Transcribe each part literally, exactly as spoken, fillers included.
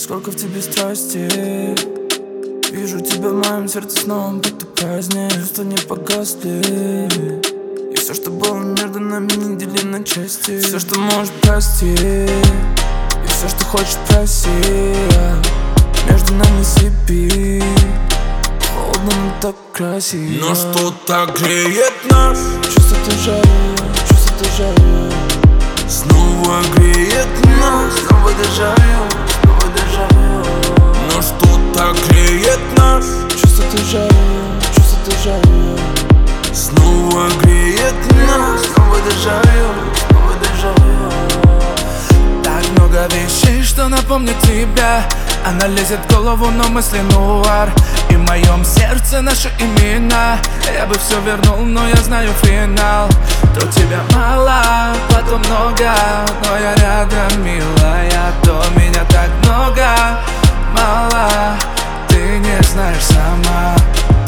Сколько в тебе страсти. Вижу тебя в моем сердце снова, будто праздник. Чувства не погасли, и все, что было между нами, не дели на части. Все, что можешь, прости, и все, что хочешь, проси. Между нами сипи, холодно, но так красиво. Но что так греет нас? Чувство дежавю, чувство дежавю. Снова греет нас. Снова дежавю, снова дежавю. Но что так греет нас? Чувство дежавю, чувство дежавю. Снова греет нас. Снова дежавю, снова дежавю. Так много вещей, что напомнят тебя. Она лезет в голову, но мысли нуар. И в моем сердце наши имена. Я бы все вернул, но я знаю финал. То тебя мало, потом много, но я рядом, милая. То меня так много, мало, ты не знаешь сама.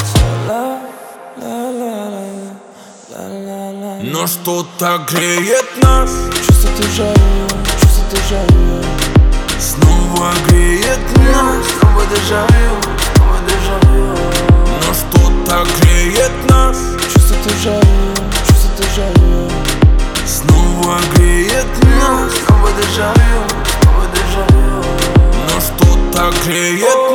Но что так греет нас? Чувство дежавю, чувство дежавю. Снова греет нас. Снова дежавю, снова дежавю. Но что так греет нас? Чувство дежавю, чувство дежавю. Снова греет нас. Снова дежавю, снова дежавю. Но что так греет